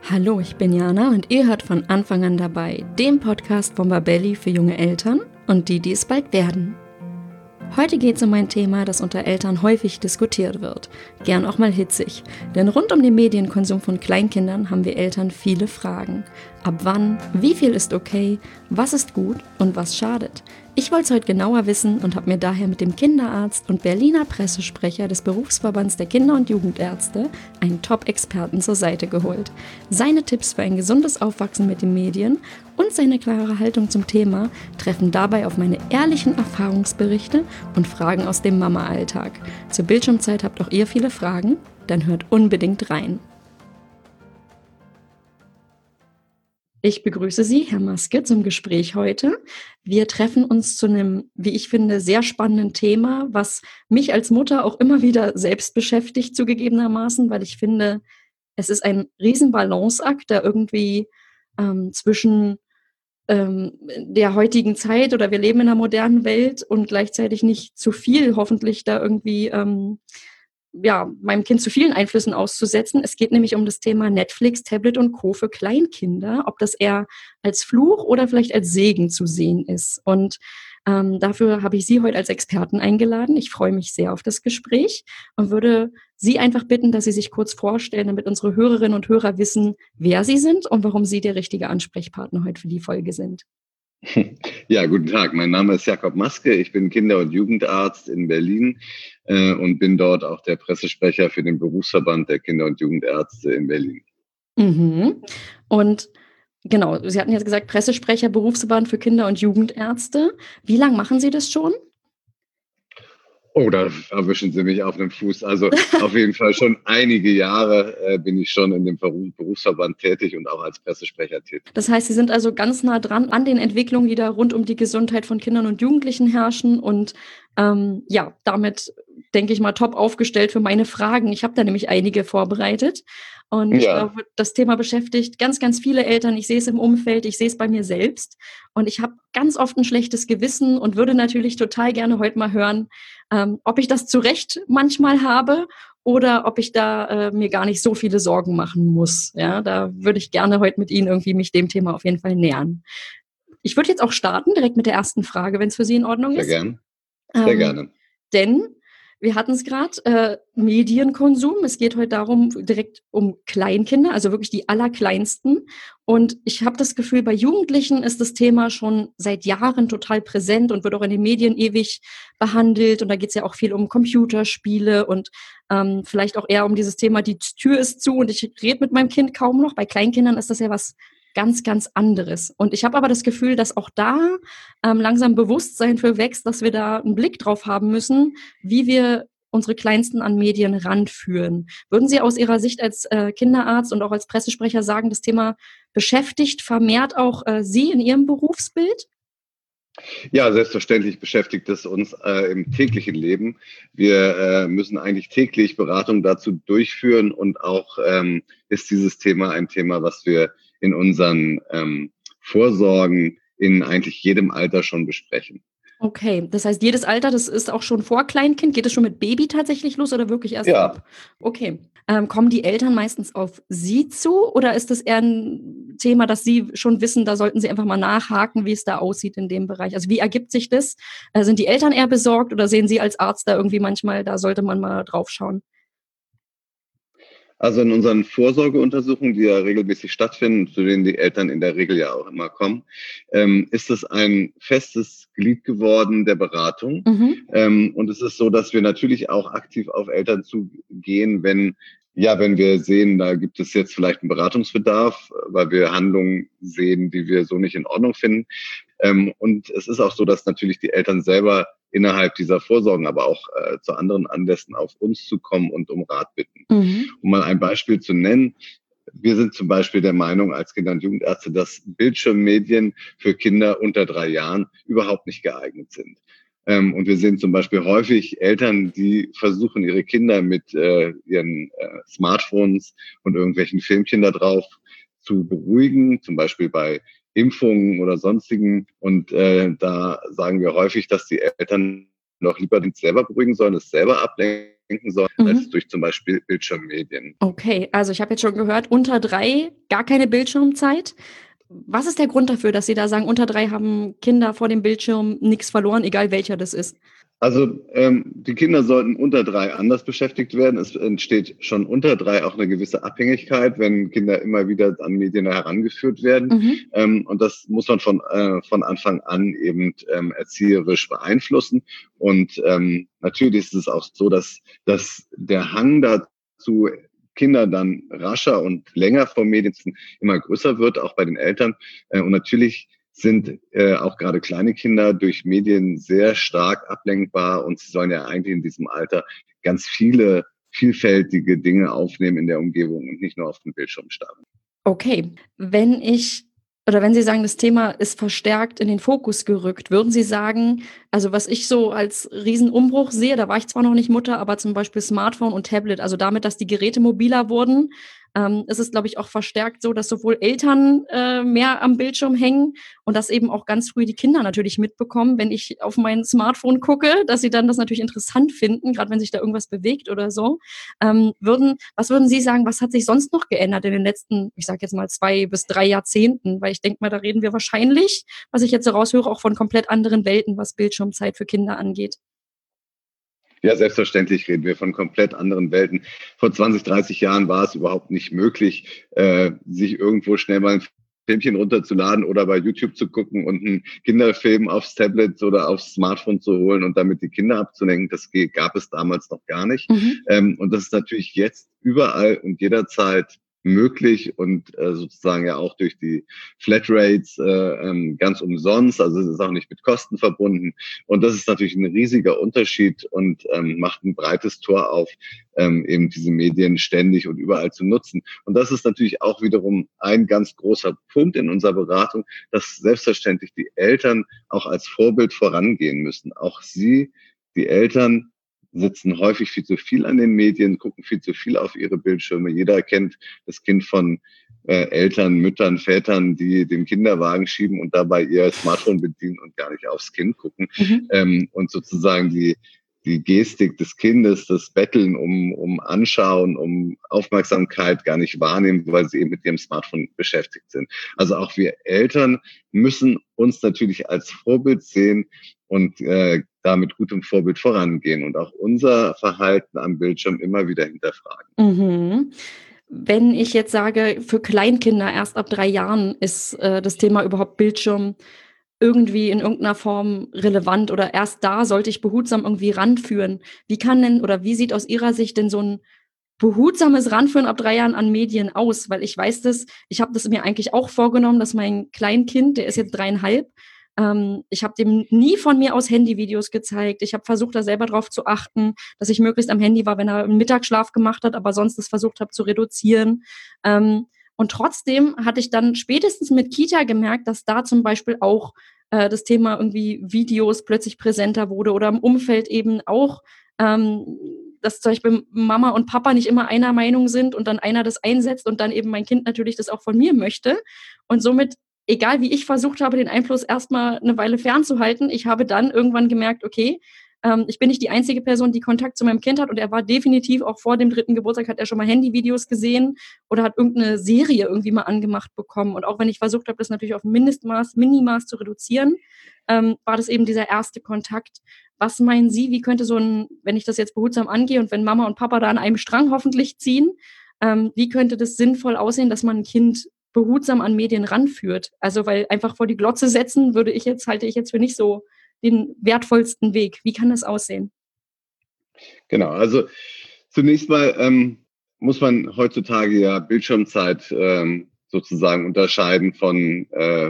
Hallo, ich bin Jana und ihr hört von Anfang an dabei, dem Podcast von Babelli für junge Eltern und die es bald werden. Heute geht es um ein Thema, das unter Eltern häufig diskutiert wird, gern auch mal hitzig, denn rund um den Medienkonsum von Kleinkindern haben wir Eltern viele Fragen. Ab wann, wie viel ist okay, was ist gut und was schadet? Ich wollte es heute genauer wissen und habe mir daher mit dem Kinderarzt und Berliner Pressesprecher des Berufsverbands der Kinder- und Jugendärzte einen Top-Experten zur Seite geholt. Seine Tipps für ein gesundes Aufwachsen mit den Medien und seine klare Haltung zum Thema treffen dabei auf meine ehrlichen Erfahrungsberichte und Fragen aus dem Mama-Alltag. Zur Bildschirmzeit habt auch ihr viele Fragen? Dann hört unbedingt rein. Ich begrüße Sie, Herr Maske, zum Gespräch heute. Wir treffen uns zu einem, wie ich finde, sehr spannenden Thema, was mich als Mutter auch immer wieder selbst beschäftigt, zugegebenermaßen, weil ich finde, es ist ein riesen Balanceakt, der irgendwie zwischen der heutigen Zeit oder wir leben in einer modernen Welt und gleichzeitig nicht zu viel, hoffentlich da irgendwie meinem Kind zu vielen Einflüssen auszusetzen. Es geht nämlich um das Thema Netflix, Tablet und Co. für Kleinkinder, ob das eher als Fluch oder vielleicht als Segen zu sehen ist. Und dafür habe ich Sie heute als Experten eingeladen. Ich freue mich sehr auf das Gespräch und würde Sie einfach bitten, dass Sie sich kurz vorstellen, damit unsere Hörerinnen und Hörer wissen, wer Sie sind und warum Sie der richtige Ansprechpartner heute für die Folge sind. Ja, guten Tag. Mein Name ist Jakob Maske. Ich bin Kinder- und Jugendarzt in Berlin und bin dort auch der Pressesprecher für den Berufsverband der Kinder- und Jugendärzte in Berlin. Mhm. Und genau, Sie hatten jetzt gesagt, Pressesprecher, Berufsverband für Kinder- und Jugendärzte. Wie lange machen Sie das schon? Oh, da erwischen Sie mich auf einem Fuß. Also auf jeden Fall schon einige Jahre bin ich schon in dem Berufsverband tätig und auch als Pressesprecher tätig. Das heißt, Sie sind also ganz nah dran an den Entwicklungen, die da rund um die Gesundheit von Kindern und Jugendlichen herrschen und damit, denke ich mal, top aufgestellt für meine Fragen. Ich habe da nämlich einige vorbereitet und das Thema beschäftigt ganz, ganz viele Eltern. Ich sehe es im Umfeld, ich sehe es bei mir selbst und ich habe ganz oft ein schlechtes Gewissen und würde natürlich total gerne heute mal hören, ob ich das zu Recht manchmal habe oder ob ich da mir gar nicht so viele Sorgen machen muss. Ja, da würde ich gerne heute mit Ihnen irgendwie mich dem Thema auf jeden Fall nähern. Ich würde jetzt auch starten, direkt mit der ersten Frage, wenn es für Sie in Ordnung ist. Sehr gern. Sehr gerne. Denn wir hatten es gerade, Medienkonsum. Es geht heute darum, direkt um Kleinkinder, also wirklich die Allerkleinsten. Und ich habe das Gefühl, bei Jugendlichen ist das Thema schon seit Jahren total präsent und wird auch in den Medien ewig behandelt. Und da geht es ja auch viel um Computerspiele und vielleicht auch eher um dieses Thema, die Tür ist zu und ich rede mit meinem Kind kaum noch. Bei Kleinkindern ist das ja was ganz, ganz anderes. Und ich habe aber das Gefühl, dass auch da langsam Bewusstsein für wächst, dass wir da einen Blick drauf haben müssen, wie wir unsere Kleinsten an Medien ranführen. Würden Sie aus Ihrer Sicht als Kinderarzt und auch als Pressesprecher sagen, das Thema beschäftigt vermehrt auch Sie in Ihrem Berufsbild? Ja, selbstverständlich beschäftigt es uns im täglichen Leben. Wir müssen eigentlich täglich Beratung dazu durchführen und auch ist dieses Thema ein Thema, was wir in unseren Vorsorgen in eigentlich jedem Alter schon besprechen. Okay, das heißt, jedes Alter, das ist auch schon vor Kleinkind? Geht es schon mit Baby tatsächlich los oder wirklich erst ab? Okay. Kommen die Eltern meistens auf Sie zu oder ist das eher ein Thema, dass Sie schon wissen, da sollten Sie einfach mal nachhaken, wie es da aussieht in dem Bereich? Also wie ergibt sich das? Sind die Eltern eher besorgt oder sehen Sie als Arzt da irgendwie manchmal, da sollte man mal drauf schauen? Also in unseren Vorsorgeuntersuchungen, die ja regelmäßig stattfinden, zu denen die Eltern in der Regel ja auch immer kommen, ist es ein festes Glied geworden der Beratung. Und es ist so, dass wir natürlich auch aktiv auf Eltern zugehen, wenn wir sehen, da gibt es jetzt vielleicht einen Beratungsbedarf, weil wir Handlungen sehen, die wir so nicht in Ordnung finden. Und es ist auch so, dass natürlich die Eltern selber innerhalb dieser Vorsorgen, aber auch zu anderen Anlässen auf uns zukommen und um Rat bitten. Um mal ein Beispiel zu nennen. Wir sind zum Beispiel der Meinung als Kinder- und Jugendärzte, dass Bildschirmmedien für Kinder unter 3 Jahren überhaupt nicht geeignet sind. Und wir sehen zum Beispiel häufig Eltern, die versuchen, ihre Kinder mit ihren Smartphones und irgendwelchen Filmchen da drauf zu beruhigen, zum Beispiel bei Impfungen oder sonstigen. Und da sagen wir häufig, dass die Eltern noch lieber den selber beruhigen sollen, es selber ablenken ablenken soll, als durch zum Beispiel Bildschirmmedien. Okay, also ich habe jetzt schon gehört, unter 3 gar keine Bildschirmzeit. Was ist der Grund dafür, dass Sie da sagen, unter 3 haben Kinder vor dem Bildschirm nichts verloren, egal welcher das ist? Also die Kinder sollten unter 3 anders beschäftigt werden. Es entsteht schon unter 3 auch eine gewisse Abhängigkeit, wenn Kinder immer wieder an Medien herangeführt werden. Und das muss man von Anfang an eben erzieherisch beeinflussen. Und natürlich ist es auch so, dass der Hang dazu, Kinder dann rascher und länger vor Medien immer größer wird, auch bei den Eltern. Und natürlich sind auch gerade kleine Kinder durch Medien sehr stark ablenkbar und sie sollen ja eigentlich in diesem Alter ganz viele vielfältige Dinge aufnehmen in der Umgebung und nicht nur auf den Bildschirm starren. Okay, wenn Sie sagen, das Thema ist verstärkt in den Fokus gerückt, würden Sie sagen, also was ich so als Riesenumbruch sehe, da war ich zwar noch nicht Mutter, aber zum Beispiel Smartphone und Tablet, also damit, dass die Geräte mobiler wurden, ist es, glaube ich, auch verstärkt so, dass sowohl Eltern mehr am Bildschirm hängen und dass eben auch ganz früh die Kinder natürlich mitbekommen, wenn ich auf mein Smartphone gucke, dass sie dann das natürlich interessant finden, gerade wenn sich da irgendwas bewegt oder so. Was würden Sie sagen, was hat sich sonst noch geändert in den letzten, ich sage jetzt mal 2 bis 3 Jahrzehnten? Weil ich denke mal, da reden wir wahrscheinlich, was ich jetzt so raushöre, auch von komplett anderen Welten, was Bildschirmzeit für Kinder angeht. Ja, selbstverständlich reden wir von komplett anderen Welten. Vor 20, 30 Jahren war es überhaupt nicht möglich, sich irgendwo schnell mal ein Filmchen runterzuladen oder bei YouTube zu gucken und einen Kinderfilm aufs Tablet oder aufs Smartphone zu holen und damit die Kinder abzulenken. Das gab es damals noch gar nicht. Und das ist natürlich jetzt überall und jederzeit möglich und sozusagen ja auch durch die Flatrates ganz umsonst. Also es ist auch nicht mit Kosten verbunden. Und das ist natürlich ein riesiger Unterschied und macht ein breites Tor auf, eben diese Medien ständig und überall zu nutzen. Und das ist natürlich auch wiederum ein ganz großer Punkt in unserer Beratung, dass selbstverständlich die Eltern auch als Vorbild vorangehen müssen. Auch sie, die Eltern, sitzen häufig viel zu viel an den Medien, gucken viel zu viel auf ihre Bildschirme. Jeder kennt das Kind von Eltern, Müttern, Vätern, die den Kinderwagen schieben und dabei ihr Smartphone bedienen und gar nicht aufs Kind gucken. Und sozusagen die Gestik des Kindes, das Betteln um Anschauen, um Aufmerksamkeit gar nicht wahrnehmen, weil sie eben mit ihrem Smartphone beschäftigt sind. Also auch wir Eltern müssen uns natürlich als Vorbild sehen und da mit gutem Vorbild vorangehen und auch unser Verhalten am Bildschirm immer wieder hinterfragen. Wenn ich jetzt sage, für Kleinkinder erst ab 3 Jahren ist das Thema überhaupt Bildschirm irgendwie in irgendeiner Form relevant oder erst da sollte ich behutsam irgendwie ranführen. Wie sieht aus Ihrer Sicht denn so ein behutsames Ranführen ab 3 Jahren an Medien aus? Weil ich weiß ich habe das mir eigentlich auch vorgenommen, dass mein Kleinkind, der ist jetzt 3,5, ich habe dem nie von mir aus Handyvideos gezeigt. Ich habe versucht, da selber drauf zu achten, dass ich möglichst am Handy war, wenn er einen Mittagsschlaf gemacht hat, aber sonst das versucht habe zu reduzieren. Und trotzdem hatte ich dann spätestens mit Kita gemerkt, dass da zum Beispiel auch das Thema irgendwie Videos plötzlich präsenter wurde oder im Umfeld eben auch, dass zum Beispiel Mama und Papa nicht immer einer Meinung sind und dann einer das einsetzt und dann eben mein Kind natürlich das auch von mir möchte. Und somit, egal wie ich versucht habe, den Einfluss erstmal eine Weile fernzuhalten, ich habe dann irgendwann gemerkt, okay, ich bin nicht die einzige Person, die Kontakt zu meinem Kind hat und er war definitiv auch vor dem 3. Geburtstag, hat er schon mal Handyvideos gesehen oder hat irgendeine Serie irgendwie mal angemacht bekommen. Und auch wenn ich versucht habe, das natürlich auf Minimaß zu reduzieren, war das eben dieser erste Kontakt. Was meinen Sie, wie könnte wenn ich das jetzt behutsam angehe und wenn Mama und Papa da an einem Strang hoffentlich ziehen, wie könnte das sinnvoll aussehen, dass man ein Kind behutsam an Medien ranführt? Also, weil einfach vor die Glotze setzen halte ich jetzt für nicht so den wertvollsten Weg. Wie kann das aussehen? Genau, also zunächst mal muss man heutzutage ja Bildschirmzeit sozusagen unterscheiden von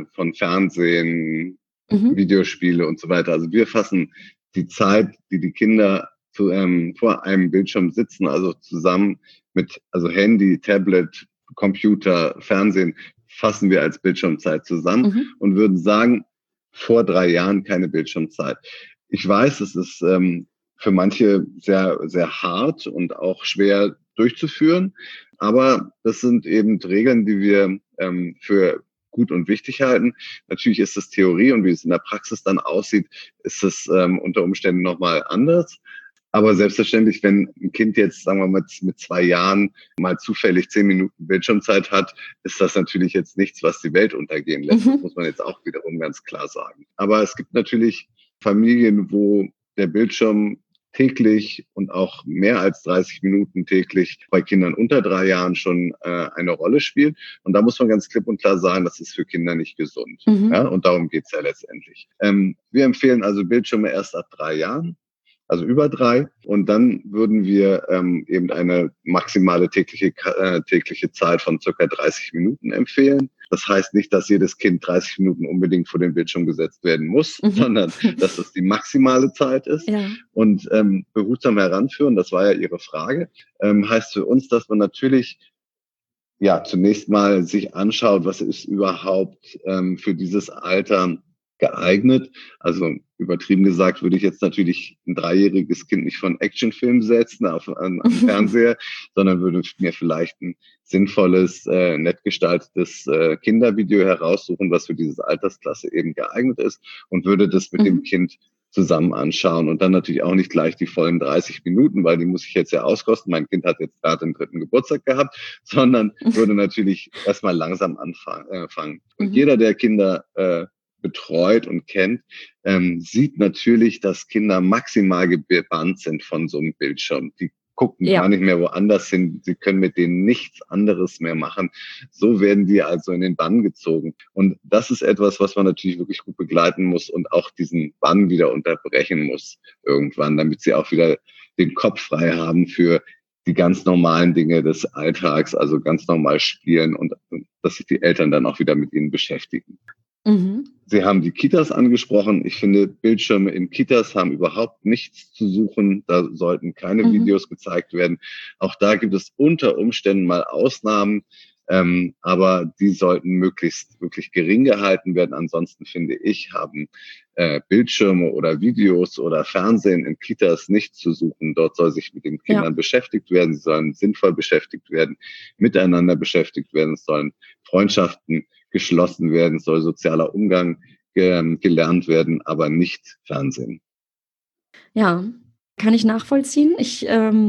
Fernsehen, Videospiele und so weiter. Also wir fassen die Zeit, die die Kinder vor einem Bildschirm sitzen, also zusammen mit Handy, Tablet, Computer, Fernsehen, fassen wir als Bildschirmzeit zusammen und würden sagen, vor 3 Jahren keine Bildschirmzeit. Ich weiß, es ist für manche sehr, sehr hart und auch schwer durchzuführen. Aber das sind eben Regeln, die wir für gut und wichtig halten. Natürlich ist das Theorie und wie es in der Praxis dann aussieht, ist es unter Umständen nochmal anders. Aber selbstverständlich, wenn ein Kind jetzt, sagen wir mal, mit 2 Jahren mal zufällig 10 Minuten Bildschirmzeit hat, ist das natürlich jetzt nichts, was die Welt untergehen lässt. Das muss man jetzt auch wiederum ganz klar sagen. Aber es gibt natürlich Familien, wo der Bildschirm täglich und auch mehr als 30 Minuten täglich bei Kindern unter 3 Jahren schon eine Rolle spielt. Und da muss man ganz klipp und klar sagen, das ist für Kinder nicht gesund. Ja, und darum geht's ja letztendlich. Wir empfehlen also Bildschirme erst ab 3 Jahren. Also über 3. Und dann würden wir eben eine maximale tägliche Zeit von circa 30 Minuten empfehlen. Das heißt nicht, dass jedes Kind 30 Minuten unbedingt vor den Bildschirm gesetzt werden muss, sondern dass das die maximale Zeit ist. Ja. Und behutsam heranführen, das war ja Ihre Frage, heißt für uns, dass man natürlich zunächst mal sich anschaut, was ist überhaupt für dieses Alter geeignet. Also übertrieben gesagt würde ich jetzt natürlich ein 3-jähriges Kind nicht von Actionfilm setzen am Fernseher, sondern würde mir vielleicht ein sinnvolles, nett gestaltetes Kindervideo heraussuchen, was für diese Altersklasse eben geeignet ist und würde das mit dem Kind zusammen anschauen und dann natürlich auch nicht gleich die vollen 30 Minuten, weil die muss ich jetzt ja auskosten. Mein Kind hat jetzt gerade den 3. Geburtstag gehabt, sondern würde natürlich erstmal langsam anfangen. Und jeder, der Kinder betreut und kennt, sieht natürlich, dass Kinder maximal gebannt sind von so einem Bildschirm. Die gucken gar nicht mehr woanders hin. Sie können mit denen nichts anderes mehr machen. So werden die also in den Bann gezogen. Und das ist etwas, was man natürlich wirklich gut begleiten muss und auch diesen Bann wieder unterbrechen muss irgendwann, damit sie auch wieder den Kopf frei haben für die ganz normalen Dinge des Alltags, also ganz normal spielen und dass sich die Eltern dann auch wieder mit ihnen beschäftigen. Sie haben die Kitas angesprochen. Ich finde, Bildschirme in Kitas haben überhaupt nichts zu suchen. Da sollten keine Videos gezeigt werden. Auch da gibt es unter Umständen mal Ausnahmen, aber die sollten möglichst wirklich gering gehalten werden. Ansonsten finde ich, haben Bildschirme oder Videos oder Fernsehen in Kitas nichts zu suchen. Dort soll sich mit den Kindern beschäftigt werden. Sie sollen sinnvoll beschäftigt werden, miteinander beschäftigt werden. Es sollen Freundschaften geschlossen werden, es soll sozialer Umgang gelernt werden, aber nicht Fernsehen. Ja, kann ich nachvollziehen. Ich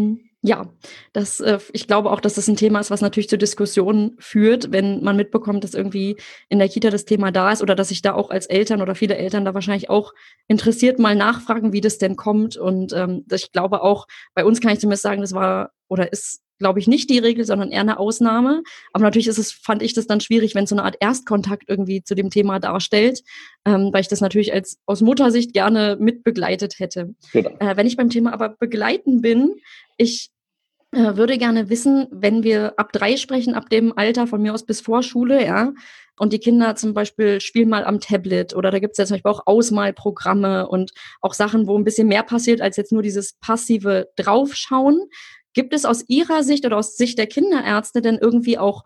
glaube auch, dass das ein Thema ist, was natürlich zu Diskussionen führt, wenn man mitbekommt, dass irgendwie in der Kita das Thema da ist oder dass sich da auch als Eltern oder viele Eltern da wahrscheinlich auch interessiert mal nachfragen, wie das denn kommt. Und ich glaube auch, bei uns kann ich zumindest sagen, das war oder ist, glaube ich, nicht die Regel, sondern eher eine Ausnahme. Aber natürlich fand ich das dann schwierig, wenn so eine Art Erstkontakt irgendwie zu dem Thema darstellt, weil ich das natürlich aus Muttersicht gerne mitbegleitet hätte. Genau. Wenn ich beim Thema aber begleiten bin, ich würde gerne wissen, wenn wir ab 3 sprechen, ab dem Alter von mir aus bis Vorschule, ja, und die Kinder zum Beispiel spielen mal am Tablet oder da gibt es ja zum Beispiel auch Ausmalprogramme und auch Sachen, wo ein bisschen mehr passiert als jetzt nur dieses passive Draufschauen. Gibt es aus Ihrer Sicht oder aus Sicht der Kinderärzte denn irgendwie auch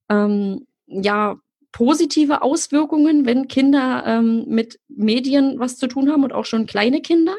positive Auswirkungen, wenn Kinder mit Medien was zu tun haben und auch schon kleine Kinder?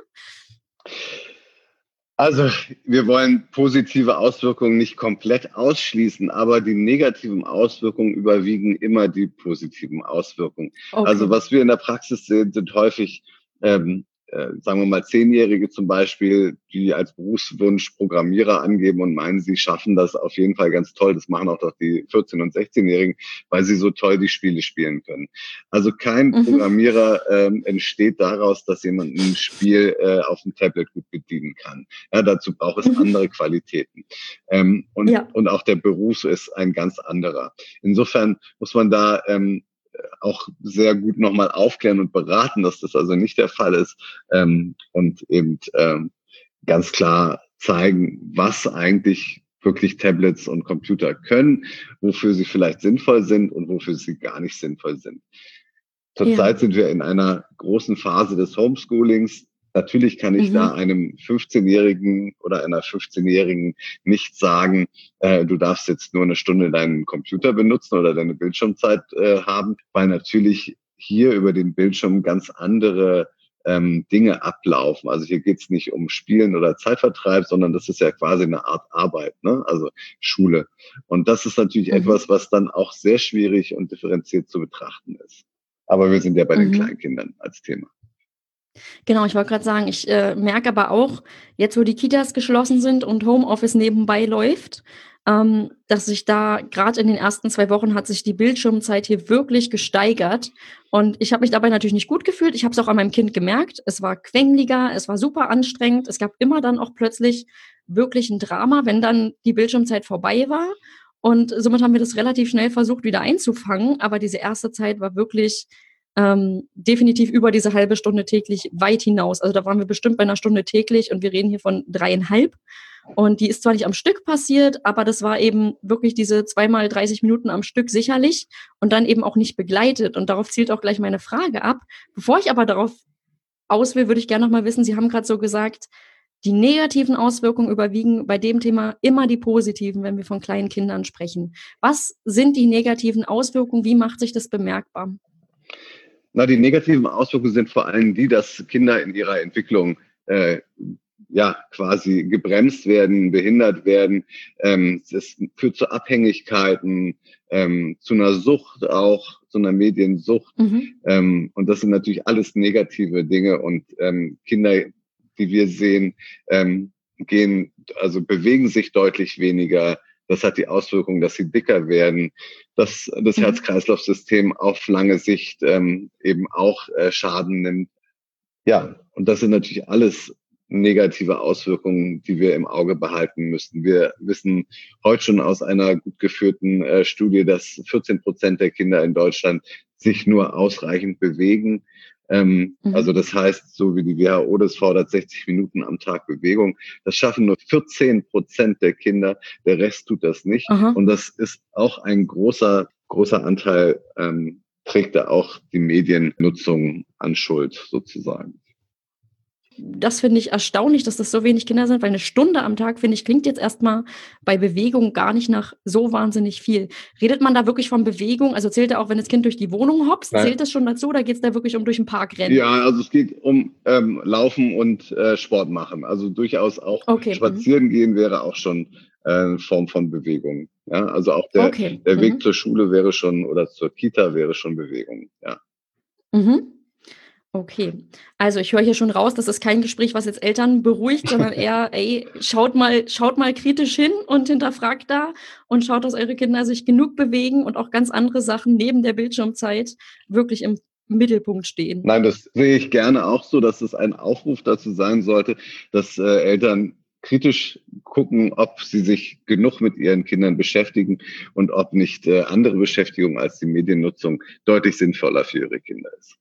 Also wir wollen positive Auswirkungen nicht komplett ausschließen, aber die negativen Auswirkungen überwiegen immer die positiven Auswirkungen. Okay. Also was wir in der Praxis sehen, sind häufig sagen wir mal 10-Jährige zum Beispiel, die als Berufswunsch Programmierer angeben und meinen, sie schaffen das auf jeden Fall ganz toll. Das machen auch doch die 14- und 16-Jährigen, weil sie so toll die Spiele spielen können. Also kein Programmierer entsteht daraus, dass jemand ein Spiel auf dem Tablet gut bedienen kann. Ja, dazu braucht es andere Qualitäten. Und auch der Beruf ist ein ganz anderer. Insofern muss man da auch sehr gut nochmal aufklären und beraten, dass das also nicht der Fall ist und eben ganz klar zeigen, was eigentlich wirklich Tablets und Computer können, wofür sie vielleicht sinnvoll sind und wofür sie gar nicht sinnvoll sind. Zurzeit sind wir in einer großen Phase des Homeschoolings. Natürlich kann ich da einem 15-Jährigen oder einer 15-Jährigen nicht sagen, du darfst jetzt nur eine Stunde deinen Computer benutzen oder deine Bildschirmzeit haben, weil natürlich hier über den Bildschirm ganz andere Dinge ablaufen. Also hier geht's nicht um Spielen oder Zeitvertreib, sondern das ist ja quasi eine Art Arbeit, ne? Also Schule. Und das ist natürlich etwas, was dann auch sehr schwierig und differenziert zu betrachten ist. Aber wir sind ja bei den Kleinkindern als Thema. Genau, ich wollte gerade sagen, ich merke aber auch, jetzt wo die Kitas geschlossen sind und Homeoffice nebenbei läuft, dass sich da gerade in den ersten 2 Wochen hat sich die Bildschirmzeit hier wirklich gesteigert. Und ich habe mich dabei natürlich nicht gut gefühlt. Ich habe es auch an meinem Kind gemerkt. Es war quengeliger, es war super anstrengend. Es gab immer dann auch plötzlich wirklich ein Drama, wenn dann die Bildschirmzeit vorbei war. Und somit haben wir das relativ schnell versucht, wieder einzufangen. Aber diese erste Zeit war wirklich definitiv über diese halbe Stunde täglich weit hinaus. Also da waren wir bestimmt bei 1 Stunde täglich und wir reden hier von 3,5. Und die ist zwar nicht am Stück passiert, aber das war eben wirklich diese 2 mal 30 Minuten am Stück sicherlich und dann eben auch nicht begleitet. Und darauf zielt auch gleich meine Frage ab. Bevor ich aber darauf aus will, würde ich gerne noch mal wissen, Sie haben gerade so gesagt, die negativen Auswirkungen überwiegen bei dem Thema immer die positiven, wenn wir von kleinen Kindern sprechen. Was sind die negativen Auswirkungen? Wie macht sich das bemerkbar? Na, die negativen Auswirkungen sind vor allem die, dass Kinder in ihrer Entwicklung ja quasi gebremst werden, behindert werden. Es führt zu Abhängigkeiten, zu einer Sucht auch, zu einer Mediensucht. Und das sind natürlich alles negative Dinge. Und Kinder, die wir sehen, bewegen sich deutlich weniger. Das hat die Auswirkung, dass sie dicker werden, dass das Herz-Kreislauf-System auf lange Sicht eben auch Schaden nimmt. Ja, und das sind natürlich alles negative Auswirkungen, die wir im Auge behalten müssen. Wir wissen heute schon aus einer gut geführten Studie, dass 14% der Kinder in Deutschland sich nur ausreichend bewegen. Also das heißt, so wie die WHO das fordert, 60 Minuten am Tag Bewegung. Das schaffen nur 14% der Kinder. Der Rest tut das nicht. Aha. Und das ist auch ein großer Anteil, trägt da auch die Mediennutzung an Schuld sozusagen. Das finde ich erstaunlich, dass das so wenig Kinder sind, weil 1 Stunde am Tag, finde ich, klingt jetzt erstmal bei Bewegung gar nicht nach so wahnsinnig viel. Redet man da wirklich von Bewegung? Also zählt da auch, wenn das Kind durch die Wohnung hopst, Nein. zählt das schon dazu oder geht es da wirklich um durch den Park rennen? Ja, also es geht um Laufen und Sport machen. Also durchaus auch spazieren gehen wäre auch schon eine Form von Bewegung. Ja, also auch der Weg zur Schule wäre schon oder zur Kita wäre schon Bewegung. Ja. Okay, also ich höre hier schon raus, das ist kein Gespräch, was jetzt Eltern beruhigt, sondern eher, ey, schaut mal kritisch hin und hinterfragt da und schaut, dass eure Kinder sich genug bewegen und auch ganz andere Sachen neben der Bildschirmzeit wirklich im Mittelpunkt stehen. Nein, das sehe ich gerne auch so, dass es ein Aufruf dazu sein sollte, dass Eltern kritisch gucken, ob sie sich genug mit ihren Kindern beschäftigen und ob nicht andere Beschäftigung als die Mediennutzung deutlich sinnvoller für ihre Kinder ist.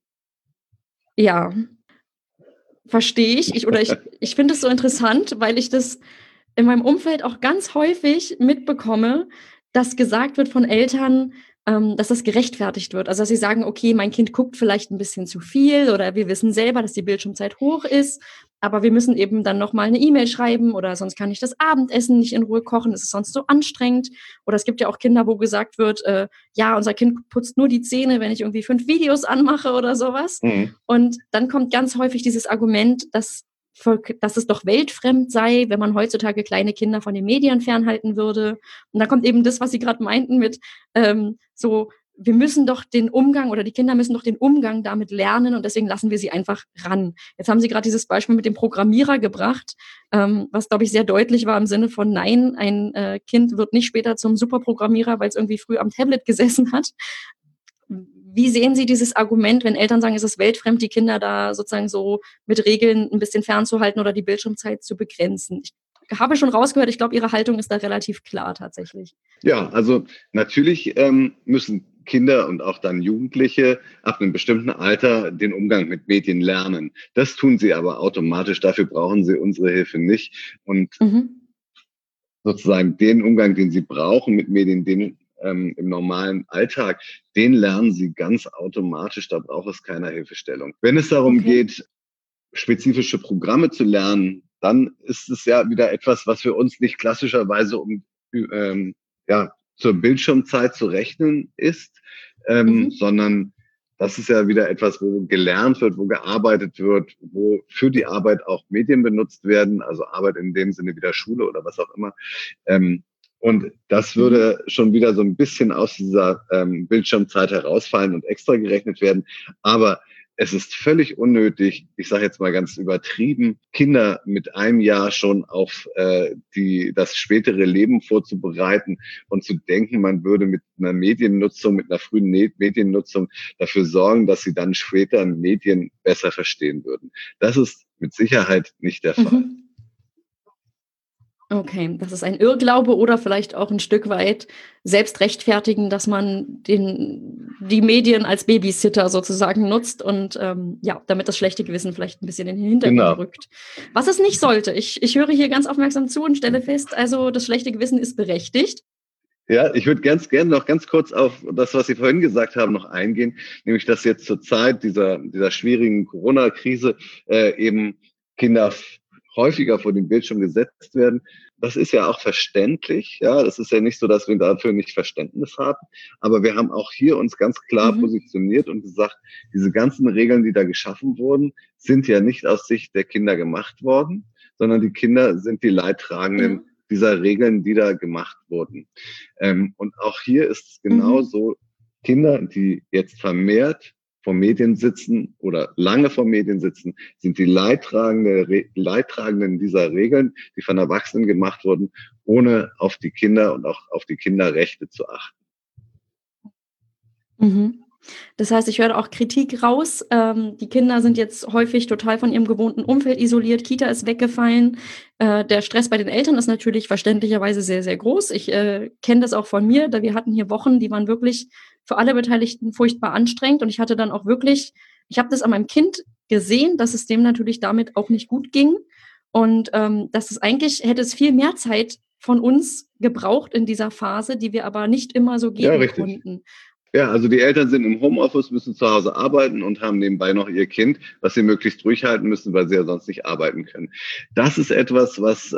Ja, verstehe ich. Ich finde es so interessant, weil ich das in meinem Umfeld auch ganz häufig mitbekomme, dass gesagt wird von Eltern, dass das gerechtfertigt wird. Also, dass sie sagen: „Okay, mein Kind guckt vielleicht ein bisschen zu viel oder wir wissen selber, dass die Bildschirmzeit hoch ist, aber wir müssen eben dann noch mal 'ne E-Mail schreiben oder sonst kann ich das Abendessen nicht in Ruhe kochen, das ist sonst so anstrengend.“ Oder es gibt ja auch Kinder, wo gesagt wird, „Ja, unser Kind putzt nur die Zähne, wenn ich irgendwie 5 Videos anmache“ oder sowas. Und dann kommt ganz häufig dieses Argument, dass es doch weltfremd sei, wenn man heutzutage kleine Kinder von den Medien fernhalten würde. Und da kommt eben das, was Sie gerade meinten mit, so, wir müssen doch den Umgang oder die Kinder müssen doch den Umgang damit lernen und deswegen lassen wir sie einfach ran. Jetzt haben Sie gerade dieses Beispiel mit dem Programmierer gebracht, was, glaube ich, sehr deutlich war im Sinne von nein, ein Kind wird nicht später zum Superprogrammierer, weil es irgendwie früh am Tablet gesessen hat. Wie sehen Sie dieses Argument, wenn Eltern sagen, es ist weltfremd, die Kinder da sozusagen so mit Regeln ein bisschen fernzuhalten oder die Bildschirmzeit zu begrenzen? Ich habe schon rausgehört, ich glaube, Ihre Haltung ist da relativ klar tatsächlich. Ja, also natürlich müssen Kinder und auch dann Jugendliche ab einem bestimmten Alter den Umgang mit Medien lernen. Das tun sie aber automatisch, dafür brauchen sie unsere Hilfe nicht. Und sozusagen den Umgang, den sie brauchen mit Medien, den im normalen Alltag, den lernen sie ganz automatisch, da braucht es keiner Hilfestellung. Wenn es darum geht, spezifische Programme zu lernen, dann ist es ja wieder etwas, was für uns nicht klassischerweise zur Bildschirmzeit zu rechnen ist, sondern das ist ja wieder etwas, wo gelernt wird, wo gearbeitet wird, wo für die Arbeit auch Medien benutzt werden, also Arbeit in dem Sinne wieder Schule oder was auch immer. Und das würde schon wieder so ein bisschen aus dieser Bildschirmzeit herausfallen und extra gerechnet werden. Aber es ist völlig unnötig, ich sage jetzt mal ganz übertrieben, Kinder mit einem Jahr schon auf das spätere Leben vorzubereiten und zu denken, man würde mit einer Mediennutzung, mit einer frühen Mediennutzung dafür sorgen, dass sie dann später Medien besser verstehen würden. Das ist mit Sicherheit nicht der Fall. Okay, das ist ein Irrglaube oder vielleicht auch ein Stück weit selbst rechtfertigen, dass man die Medien als Babysitter sozusagen nutzt und damit das schlechte Gewissen vielleicht ein bisschen in den Hintergrund rückt. Was es nicht sollte. Ich höre hier ganz aufmerksam zu und stelle fest, also das schlechte Gewissen ist berechtigt. Ja, ich würde ganz gerne noch ganz kurz auf das, was Sie vorhin gesagt haben, noch eingehen, nämlich dass jetzt zur Zeit dieser schwierigen Corona-Krise eben Kinder häufiger vor den Bildschirm gesetzt werden. Das ist ja auch verständlich. Ja, das ist ja nicht so, dass wir dafür nicht Verständnis haben. Aber wir haben auch hier uns ganz klar positioniert und gesagt, diese ganzen Regeln, die da geschaffen wurden, sind ja nicht aus Sicht der Kinder gemacht worden, sondern die Kinder sind die Leidtragenden dieser Regeln, die da gemacht wurden. Und auch hier ist es genauso, Kinder, die jetzt vermehrt vor Medien sitzen oder lange vor Medien sitzen, sind die Leidtragenden dieser Regeln, die von Erwachsenen gemacht wurden, ohne auf die Kinder und auch auf die Kinderrechte zu achten. Das heißt, ich höre auch Kritik raus. Die Kinder sind jetzt häufig total von ihrem gewohnten Umfeld isoliert. Kita ist weggefallen. Der Stress bei den Eltern ist natürlich verständlicherweise sehr, sehr groß. Ich kenne das auch von mir. Wir hatten hier Wochen, die waren wirklich für alle Beteiligten furchtbar anstrengend. Und ich hatte dann auch wirklich, ich habe das an meinem Kind gesehen, dass es dem natürlich damit auch nicht gut ging. Und dass es eigentlich, hätte es viel mehr Zeit von uns gebraucht in dieser Phase, die wir aber nicht immer so geben konnten. Ja, also die Eltern sind im Homeoffice, müssen zu Hause arbeiten und haben nebenbei noch ihr Kind, was sie möglichst durchhalten müssen, weil sie ja sonst nicht arbeiten können. Das ist etwas,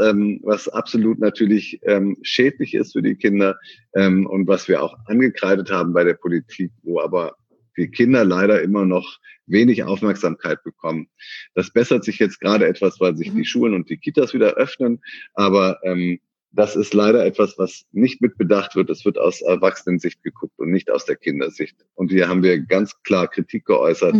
was absolut natürlich schädlich ist für die Kinder und was wir auch angekreidet haben bei der Politik, wo aber die Kinder leider immer noch wenig Aufmerksamkeit bekommen. Das bessert sich jetzt gerade etwas, weil sich die Schulen und die Kitas wieder öffnen, aber das ist leider etwas, was nicht mitbedacht wird. Es wird aus Erwachsenensicht geguckt und nicht aus der Kindersicht. Und hier haben wir ganz klar Kritik geäußert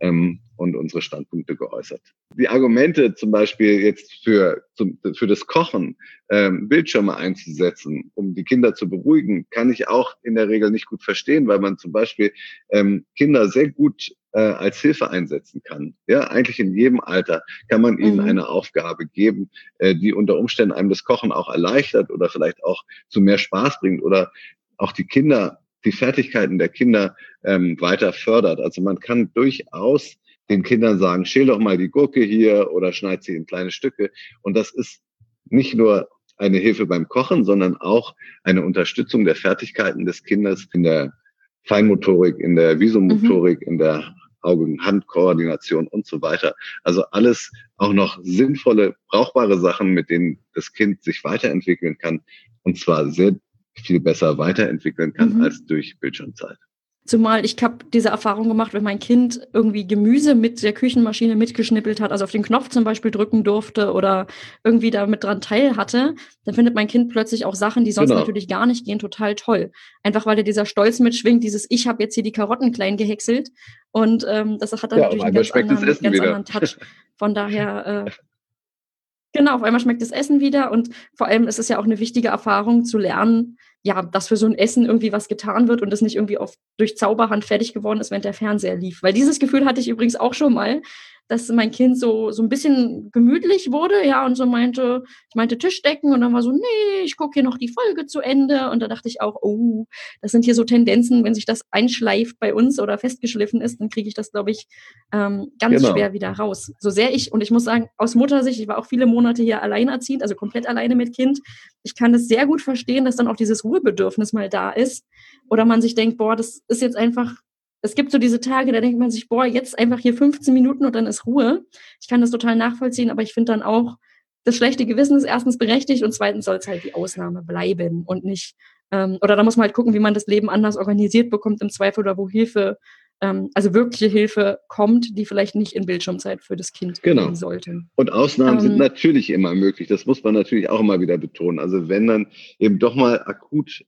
und unsere Standpunkte geäußert. Die Argumente zum Beispiel jetzt für das Kochen, Bildschirme einzusetzen, um die Kinder zu beruhigen, kann ich auch in der Regel nicht gut verstehen, weil man zum Beispiel Kinder sehr gut als Hilfe einsetzen kann. Ja, eigentlich in jedem Alter kann man ihnen eine Aufgabe geben, die unter Umständen einem das Kochen auch erleichtert oder vielleicht auch zu mehr Spaß bringt oder auch die Fertigkeiten der Kinder weiter fördert. Also man kann durchaus den Kindern sagen, schäl doch mal die Gurke hier oder schneid sie in kleine Stücke. Und das ist nicht nur eine Hilfe beim Kochen, sondern auch eine Unterstützung der Fertigkeiten des Kindes in der Feinmotorik, in der Visomotorik, in der Augen-Hand-Koordination und so weiter. Also alles auch noch sinnvolle, brauchbare Sachen, mit denen das Kind sich weiterentwickeln kann und zwar sehr viel besser weiterentwickeln kann als durch Bildschirmzeit. Zumal ich habe diese Erfahrung gemacht, wenn mein Kind irgendwie Gemüse mit der Küchenmaschine mitgeschnippelt hat, also auf den Knopf zum Beispiel drücken durfte oder irgendwie damit dran teil hatte, dann findet mein Kind plötzlich auch Sachen, die sonst natürlich gar nicht gehen, total toll. Einfach weil dieser Stolz mitschwingt, dieses ich habe jetzt hier die Karotten klein gehäckselt und das hat dann natürlich einen ganz anderen Touch. Von daher genau, auf einmal schmeckt das Essen wieder und vor allem ist es ja auch eine wichtige Erfahrung zu lernen, ja, dass für so ein Essen irgendwie was getan wird und es nicht irgendwie durch Zauberhand fertig geworden ist, wenn der Fernseher lief. Weil dieses Gefühl hatte ich übrigens auch schon mal, dass mein Kind so ein bisschen gemütlich wurde, ja, und so ich meinte Tischdecken und dann war so, nee, ich gucke hier noch die Folge zu Ende und da dachte ich auch, oh, das sind hier so Tendenzen, wenn sich das einschleift bei uns oder festgeschliffen ist, dann kriege ich das, glaube ich, ganz schwer wieder raus. So sehr und ich muss sagen, aus Muttersicht, ich war auch viele Monate hier alleinerziehend, also komplett alleine mit Kind, ich kann das sehr gut verstehen, dass dann auch dieses Ruhebedürfnis mal da ist oder man sich denkt, boah, das ist jetzt einfach. Es gibt so diese Tage, da denkt man sich, boah, jetzt einfach hier 15 Minuten und dann ist Ruhe. Ich kann das total nachvollziehen, aber ich finde dann auch, das schlechte Gewissen ist erstens berechtigt und zweitens soll es halt die Ausnahme bleiben und nicht, oder da muss man halt gucken, wie man das Leben anders organisiert bekommt im Zweifel oder wo Hilfe, also wirkliche Hilfe kommt, die vielleicht nicht in Bildschirmzeit für das Kind gehen sollte. Und Ausnahmen sind natürlich immer möglich, das muss man natürlich auch immer wieder betonen. Also wenn dann eben doch mal akut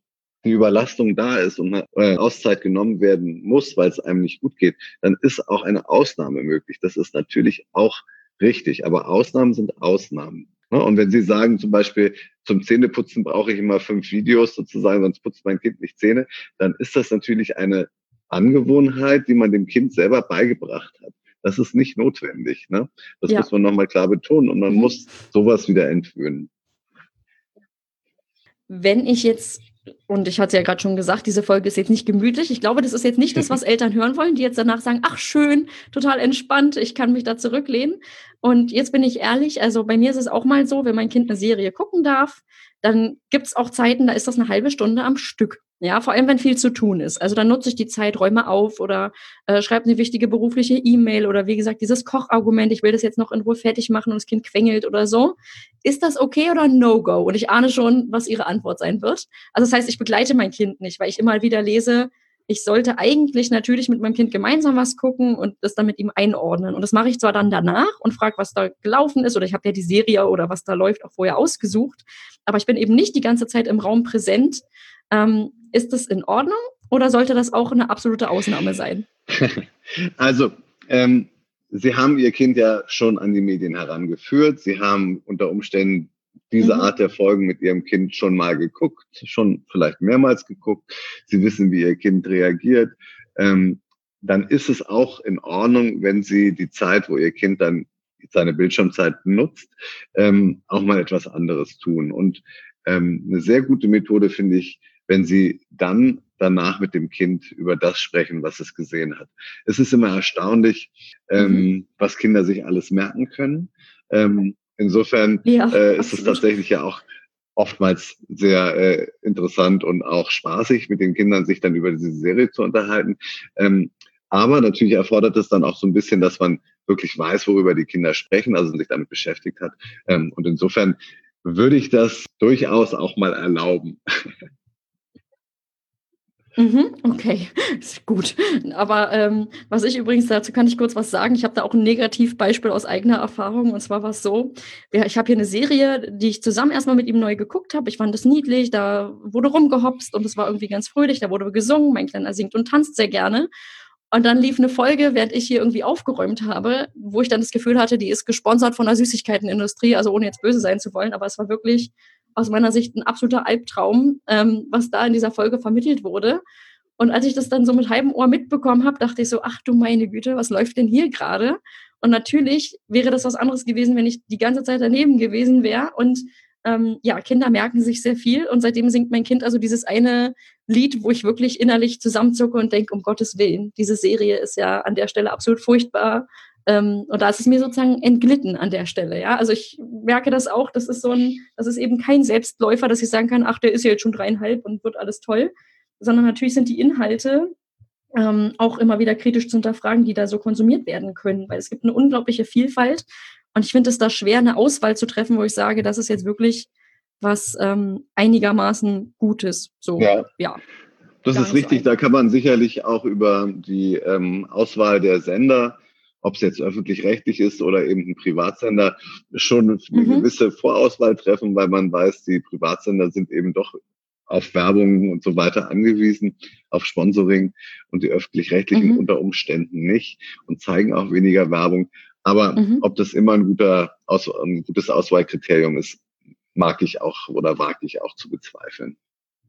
die Überlastung da ist und eine Auszeit genommen werden muss, weil es einem nicht gut geht, dann ist auch eine Ausnahme möglich. Das ist natürlich auch richtig, aber Ausnahmen sind Ausnahmen. Und wenn Sie sagen zum Beispiel, zum Zähneputzen brauche ich immer 5 Videos sozusagen, sonst putzt mein Kind nicht Zähne, dann ist das natürlich eine Angewohnheit, die man dem Kind selber beigebracht hat. Das ist nicht notwendig. Ne? Das muss man nochmal klar betonen und man muss sowas wieder entwöhnen. Wenn ich jetzt, und ich hatte es ja gerade schon gesagt, diese Folge ist jetzt nicht gemütlich. Ich glaube, das ist jetzt nicht das, was Eltern hören wollen, die jetzt danach sagen, ach schön, total entspannt, ich kann mich da zurücklehnen. Und jetzt bin ich ehrlich, also bei mir ist es auch mal so, wenn mein Kind eine Serie gucken darf, dann gibt es auch Zeiten, da ist das eine halbe Stunde am Stück. Ja, vor allem, wenn viel zu tun ist. Also dann nutze ich die Zeit, räume auf oder schreibe eine wichtige berufliche E-Mail oder wie gesagt, dieses Kochargument, ich will das jetzt noch in Ruhe fertig machen und das Kind quengelt oder so. Ist das okay oder No-Go? Und ich ahne schon, was Ihre Antwort sein wird. Also das heißt, ich begleite mein Kind nicht, weil ich immer wieder lese, ich sollte eigentlich natürlich mit meinem Kind gemeinsam was gucken und das dann mit ihm einordnen. Und das mache ich zwar dann danach und frage, was da gelaufen ist, oder ich habe ja die Serie oder was da läuft auch vorher ausgesucht, aber ich bin eben nicht die ganze Zeit im Raum präsent. Ist das in Ordnung oder sollte das auch eine absolute Ausnahme sein? Also, Sie haben Ihr Kind ja schon an die Medien herangeführt. Sie haben unter Umständen diese Art der Folgen mit Ihrem Kind schon mal geguckt, schon vielleicht mehrmals geguckt. Sie wissen, wie Ihr Kind reagiert. Dann ist es auch in Ordnung, wenn Sie die Zeit, wo Ihr Kind dann seine Bildschirmzeit nutzt, auch mal etwas anderes tun. Und eine sehr gute Methode finde ich, wenn Sie dann danach mit dem Kind über das sprechen, was es gesehen hat. Es ist immer erstaunlich, was Kinder sich alles merken können. Insofern ist es tatsächlich ja auch oftmals sehr interessant und auch spaßig, mit den Kindern sich dann über diese Serie zu unterhalten. Aber natürlich erfordert es dann auch so ein bisschen, dass man wirklich weiß, worüber die Kinder sprechen, also sich damit beschäftigt hat. Und insofern würde ich das durchaus auch mal erlauben. Okay, ist gut. Aber was ich übrigens, dazu kann ich kurz was sagen. Ich habe da auch ein Negativbeispiel aus eigener Erfahrung. Und zwar war es so, ich habe hier eine Serie, die ich zusammen erstmal mit ihm neu geguckt habe. Ich fand das niedlich, da wurde rumgehopst und es war irgendwie ganz fröhlich, da wurde gesungen. Mein Kleiner singt und tanzt sehr gerne. Und dann lief eine Folge, während ich hier irgendwie aufgeräumt habe, wo ich dann das Gefühl hatte, die ist gesponsert von der Süßigkeitenindustrie, also ohne jetzt böse sein zu wollen, aber es war wirklich aus meiner Sicht ein absoluter Albtraum, was da in dieser Folge vermittelt wurde. Und als ich das dann so mit halbem Ohr mitbekommen habe, dachte ich so, ach du meine Güte, was läuft denn hier gerade? Und natürlich wäre das was anderes gewesen, wenn ich die ganze Zeit daneben gewesen wäre. Und Kinder merken sich sehr viel. Und seitdem singt mein Kind also dieses eine Lied, wo ich wirklich innerlich zusammenzucke und denke, um Gottes Willen, diese Serie ist ja an der Stelle absolut furchtbar. Und da ist es mir sozusagen entglitten an der Stelle. Ja, also ich merke das auch. Das ist eben kein Selbstläufer, dass ich sagen kann, ach, der ist ja jetzt schon 3,5 und wird alles toll. Sondern natürlich sind die Inhalte auch immer wieder kritisch zu hinterfragen, die da so konsumiert werden können. Weil es gibt eine unglaubliche Vielfalt. Und ich finde es da schwer, eine Auswahl zu treffen, wo ich sage, das ist jetzt wirklich was einigermaßen Gutes. So, ja. Das ist richtig. Da kann man sicherlich auch über die Auswahl der Sender, ob es jetzt öffentlich-rechtlich ist oder eben ein Privatsender, schon eine gewisse Vorauswahl treffen, weil man weiß, die Privatsender sind eben doch auf Werbung und so weiter angewiesen, auf Sponsoring, und die öffentlich-rechtlichen unter Umständen nicht und zeigen auch weniger Werbung. Aber ob das immer ein gutes Auswahlkriterium ist, mag ich auch oder wage ich auch zu bezweifeln.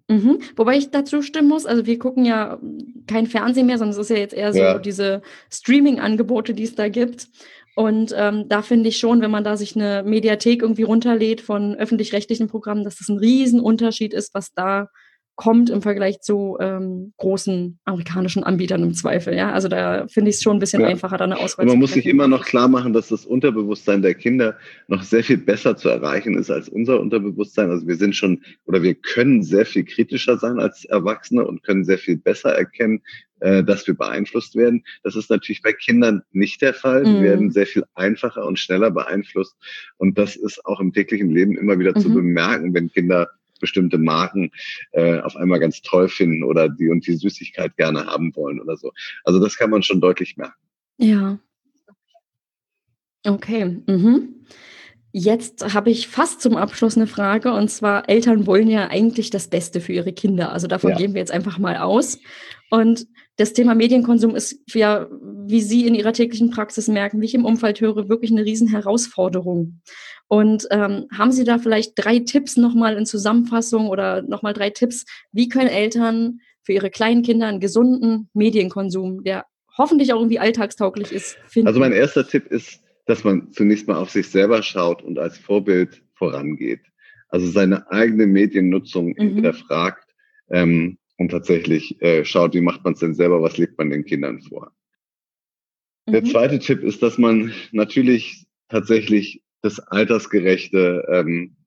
Wobei ich dazu stimmen muss, also wir gucken ja kein Fernsehen mehr, sondern es ist ja jetzt eher so diese Streaming-Angebote, die es da gibt. Und da finde ich schon, wenn man da sich eine Mediathek irgendwie runterlädt von öffentlich-rechtlichen Programmen, dass das ein Riesenunterschied ist, was da kommt im Vergleich zu großen amerikanischen Anbietern im Zweifel. Ja, also da finde ich es schon ein bisschen einfacher, da eine Auswahl zu treffen. Man muss sich immer noch klar machen, dass das Unterbewusstsein der Kinder noch sehr viel besser zu erreichen ist als unser Unterbewusstsein. Also wir können sehr viel kritischer sein als Erwachsene und können sehr viel besser erkennen, dass wir beeinflusst werden. Das ist natürlich bei Kindern nicht der Fall. Die werden sehr viel einfacher und schneller beeinflusst. Und das ist auch im täglichen Leben immer wieder zu bemerken, wenn Kinder bestimmte Marken auf einmal ganz toll finden oder die und die Süßigkeit gerne haben wollen oder so. Also das kann man schon deutlich merken. Ja. Okay. Jetzt habe ich fast zum Abschluss eine Frage, und zwar, Eltern wollen ja eigentlich das Beste für ihre Kinder. Also davon gehen wir jetzt einfach mal aus. Und das Thema Medienkonsum ist ja, wie Sie in Ihrer täglichen Praxis merken, wie ich im Umfeld höre, wirklich eine Riesenherausforderung. Und haben Sie da vielleicht 3 Tipps nochmal in Zusammenfassung oder nochmal 3 Tipps, wie können Eltern für ihre kleinen Kinder einen gesunden Medienkonsum, der hoffentlich auch irgendwie alltagstauglich ist, finden? Also mein erster Tipp ist, dass man zunächst mal auf sich selber schaut und als Vorbild vorangeht. Also seine eigene Mediennutzung hinterfragt und tatsächlich schaut, wie macht man es denn selber, was lebt man den Kindern vor. Der zweite Tipp ist, dass man natürlich tatsächlich das altersgerechte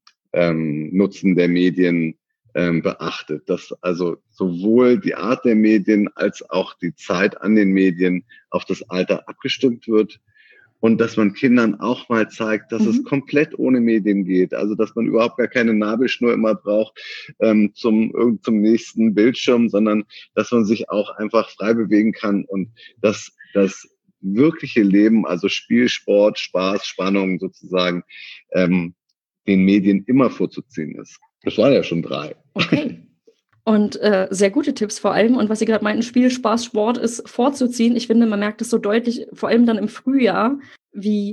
Nutzen der Medien beachtet, dass also sowohl die Art der Medien als auch die Zeit an den Medien auf das Alter abgestimmt wird und dass man Kindern auch mal zeigt, dass es komplett ohne Medien geht, also dass man überhaupt gar keine Nabelschnur immer braucht zum nächsten Bildschirm, sondern dass man sich auch einfach frei bewegen kann und dass das wirkliche Leben, also Spiel, Sport, Spaß, Spannung sozusagen, den Medien immer vorzuziehen ist. Das waren ja schon 3. Okay. Und sehr gute Tipps vor allem. Und was Sie gerade meinten, Spiel, Spaß, Sport ist vorzuziehen. Ich finde, man merkt es so deutlich, vor allem dann im Frühjahr, wie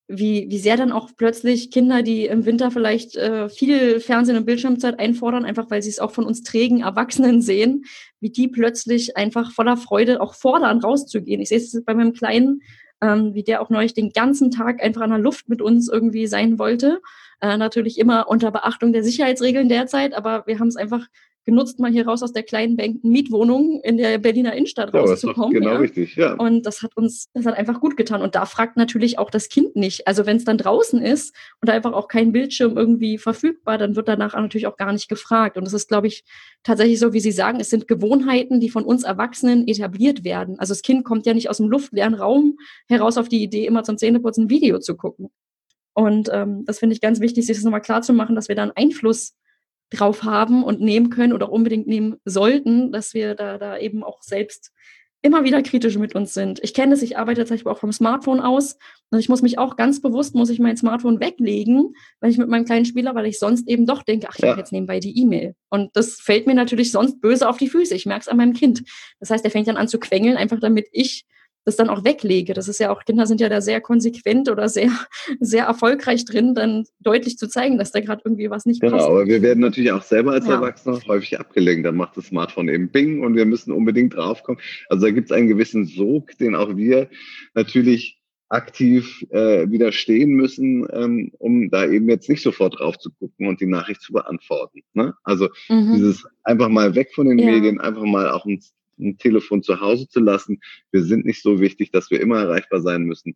sehr dann auch plötzlich Kinder, die im Winter vielleicht viel Fernsehen und Bildschirmzeit einfordern, einfach weil sie es auch von uns trägen Erwachsenen sehen, wie die plötzlich einfach voller Freude auch fordern, rauszugehen. Ich sehe es bei meinem Kleinen, wie der auch neulich den ganzen Tag einfach an der Luft mit uns irgendwie sein wollte. Natürlich immer unter Beachtung der Sicherheitsregeln derzeit, aber wir haben es einfach genutzt, mal hier raus aus der kleinen Mietwohnung in der Berliner Innenstadt rauszukommen. Genau richtig, ja. Und das hat einfach gut getan. Und da fragt natürlich auch das Kind nicht. Also wenn es dann draußen ist und da einfach auch kein Bildschirm irgendwie verfügbar, dann wird danach natürlich auch gar nicht gefragt. Und das ist, glaube ich, tatsächlich so, wie Sie sagen, es sind Gewohnheiten, die von uns Erwachsenen etabliert werden. Also das Kind kommt ja nicht aus dem luftleeren Raum heraus auf die Idee, immer zum Zähneputzen ein Video zu gucken. Und das finde ich ganz wichtig, sich das nochmal klar zu machen, dass wir da einen Einfluss drauf haben und nehmen können oder auch unbedingt nehmen sollten, dass wir da eben auch selbst immer wieder kritisch mit uns sind. Ich kenne es, ich arbeite tatsächlich auch vom Smartphone aus und ich muss mich auch ganz bewusst, muss ich mein Smartphone weglegen, wenn ich mit meinem kleinen Spieler, weil ich sonst eben doch denke, ach, ich habe jetzt nebenbei die E-Mail. Und das fällt mir natürlich sonst böse auf die Füße. Ich merke es an meinem Kind. Das heißt, er fängt dann an zu quengeln, einfach damit ich das dann auch weglege. Das ist ja auch, Kinder sind ja da sehr konsequent oder sehr, sehr erfolgreich drin, dann deutlich zu zeigen, dass da gerade irgendwie was nicht passt. Genau, aber wir werden natürlich auch selber als Erwachsene häufig abgelenkt. Dann macht das Smartphone eben Bing und wir müssen unbedingt draufkommen. Also da gibt es einen gewissen Sog, den auch wir natürlich aktiv widerstehen müssen, um da eben jetzt nicht sofort drauf zu gucken und die Nachricht zu beantworten. Ne? Also dieses einfach mal weg von den Medien, einfach mal auch ein Telefon zu Hause zu lassen. Wir sind nicht so wichtig, dass wir immer erreichbar sein müssen.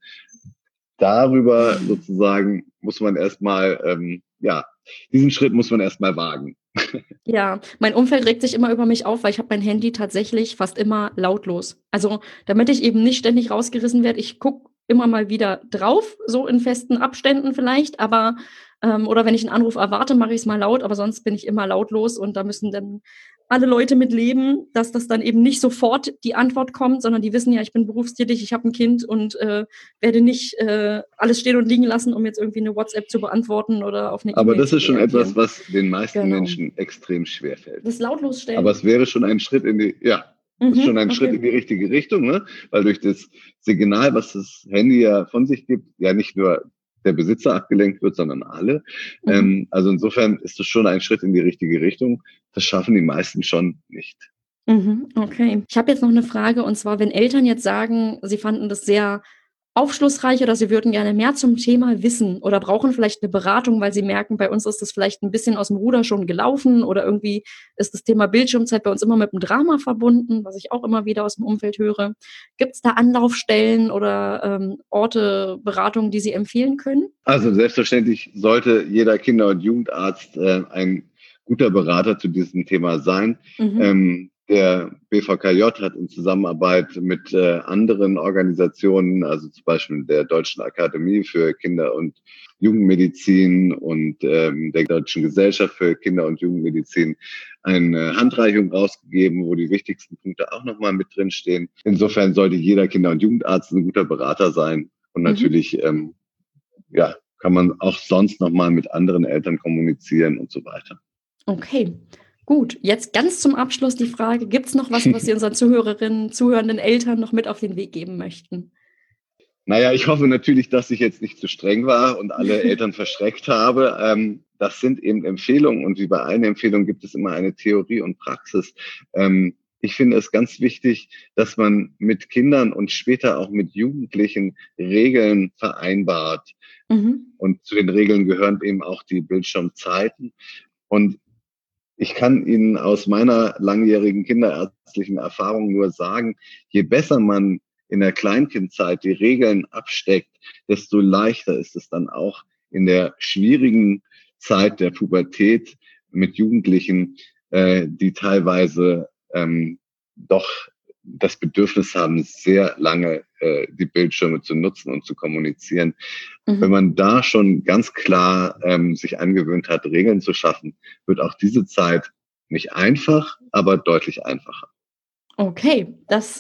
Darüber sozusagen muss man erstmal, diesen Schritt muss man erstmal wagen. Ja, mein Umfeld regt sich immer über mich auf, weil ich habe mein Handy tatsächlich fast immer lautlos. Also damit ich eben nicht ständig rausgerissen werde, ich gucke immer mal wieder drauf, so in festen Abständen vielleicht, aber oder wenn ich einen Anruf erwarte, mache ich es mal laut, aber sonst bin ich immer lautlos und da müssen dann alle Leute mit leben, dass das dann eben nicht sofort die Antwort kommt, sondern die wissen ja, ich bin berufstätig, ich habe ein Kind und werde nicht alles stehen und liegen lassen, um jetzt irgendwie eine WhatsApp zu beantworten oder auf eine E-Mail. Aber das ist schon etwas, was den meisten Menschen extrem schwer fällt. Das lautlos stellen. Aber es wäre schon ein Schritt in die, ist schon ein Schritt in die richtige Richtung, ne? Weil durch das Signal, was das Handy ja von sich gibt, ja nicht nur der Besitzer abgelenkt wird, sondern alle. Also insofern ist es schon ein Schritt in die richtige Richtung. Das schaffen die meisten schon nicht. Okay. Ich habe jetzt noch eine Frage, und zwar, wenn Eltern jetzt sagen, sie fanden das sehr aufschlussreich oder sie würden gerne mehr zum Thema wissen oder brauchen vielleicht eine Beratung, weil sie merken, bei uns ist das vielleicht ein bisschen aus dem Ruder schon gelaufen oder irgendwie ist das Thema Bildschirmzeit bei uns immer mit einem Drama verbunden, was ich auch immer wieder aus dem Umfeld höre. Gibt es da Anlaufstellen oder Orte, Beratungen, die Sie empfehlen können? Also selbstverständlich sollte jeder Kinder- und Jugendarzt ein guter Berater zu diesem Thema sein. Der BVKJ hat in Zusammenarbeit mit anderen Organisationen, also zum Beispiel der Deutschen Akademie für Kinder- und Jugendmedizin und der Deutschen Gesellschaft für Kinder- und Jugendmedizin, eine Handreichung rausgegeben, wo die wichtigsten Punkte auch nochmal mit drin stehen. Insofern sollte jeder Kinder- und Jugendarzt ein guter Berater sein und natürlich kann man auch sonst nochmal mit anderen Eltern kommunizieren und so weiter. Okay, gut. Jetzt ganz zum Abschluss die Frage, gibt es noch was Sie unseren zuhörenden Eltern noch mit auf den Weg geben möchten? Naja, ich hoffe natürlich, dass ich jetzt nicht zu streng war und alle Eltern verschreckt habe. Das sind eben Empfehlungen und wie bei einer Empfehlung gibt es immer eine Theorie und Praxis. Ich finde es ganz wichtig, dass man mit Kindern und später auch mit Jugendlichen Regeln vereinbart. Und zu den Regeln gehören eben auch die Bildschirmzeiten. Und ich kann Ihnen aus meiner langjährigen kinderärztlichen Erfahrung nur sagen, je besser man in der Kleinkindzeit die Regeln absteckt, desto leichter ist es dann auch in der schwierigen Zeit der Pubertät mit Jugendlichen, die teilweise doch das Bedürfnis haben, sehr lange die Bildschirme zu nutzen und zu kommunizieren. Wenn man da schon ganz klar sich angewöhnt hat, Regeln zu schaffen, wird auch diese Zeit nicht einfach, aber deutlich einfacher. Okay,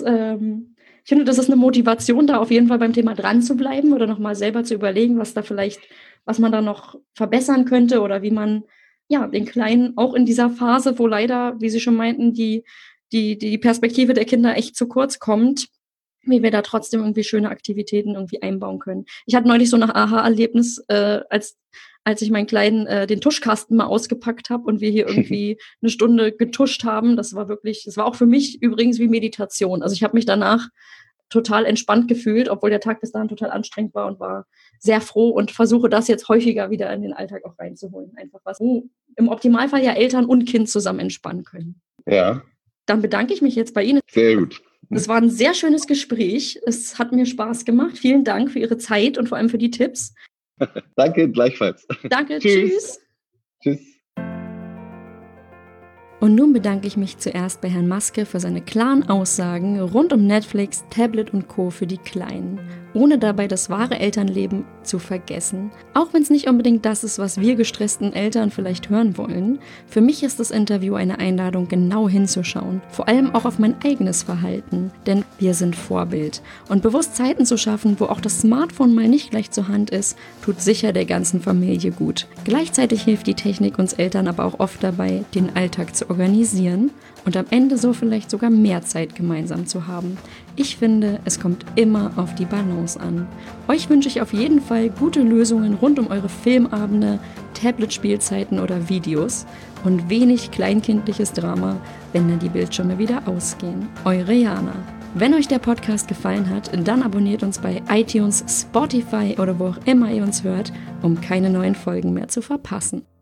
ich finde, das ist eine Motivation, da auf jeden Fall beim Thema dran zu bleiben oder nochmal selber zu überlegen, was man da noch verbessern könnte oder wie man den Kleinen auch in dieser Phase, wo leider, wie Sie schon meinten, die Perspektive der Kinder echt zu kurz kommt, wie wir da trotzdem irgendwie schöne Aktivitäten irgendwie einbauen können. Ich hatte neulich so ein Aha-Erlebnis, als ich meinen Kleinen den Tuschkasten mal ausgepackt habe und wir hier irgendwie eine Stunde getuscht haben. Das war auch für mich übrigens wie Meditation. Also ich habe mich danach total entspannt gefühlt, obwohl der Tag bis dahin total anstrengend war und war sehr froh und versuche das jetzt häufiger wieder in den Alltag auch reinzuholen. Einfach wo im Optimalfall ja Eltern und Kind zusammen entspannen können. Ja. Dann bedanke ich mich jetzt bei Ihnen. Sehr gut. Das war ein sehr schönes Gespräch. Es hat mir Spaß gemacht. Vielen Dank für Ihre Zeit und vor allem für die Tipps. Danke, gleichfalls. Danke, tschüss. Tschüss. Und nun bedanke ich mich zuerst bei Herrn Maske für seine klaren Aussagen rund um Netflix, Tablet und Co. für die Kleinen, ohne dabei das wahre Elternleben zu vergessen. Auch wenn es nicht unbedingt das ist, was wir gestressten Eltern vielleicht hören wollen, für mich ist das Interview eine Einladung, genau hinzuschauen, vor allem auch auf mein eigenes Verhalten, denn wir sind Vorbild. Und bewusst Zeiten zu schaffen, wo auch das Smartphone mal nicht gleich zur Hand ist, tut sicher der ganzen Familie gut. Gleichzeitig hilft die Technik uns Eltern aber auch oft dabei, den Alltag zu organisieren und am Ende so vielleicht sogar mehr Zeit gemeinsam zu haben. Ich finde, es kommt immer auf die Balance an. Euch wünsche ich auf jeden Fall gute Lösungen rund um eure Filmabende, Tablet-Spielzeiten oder Videos und wenig kleinkindliches Drama, wenn dann die Bildschirme wieder ausgehen. Eure Jana. Wenn euch der Podcast gefallen hat, dann abonniert uns bei iTunes, Spotify oder wo auch immer ihr uns hört, um keine neuen Folgen mehr zu verpassen.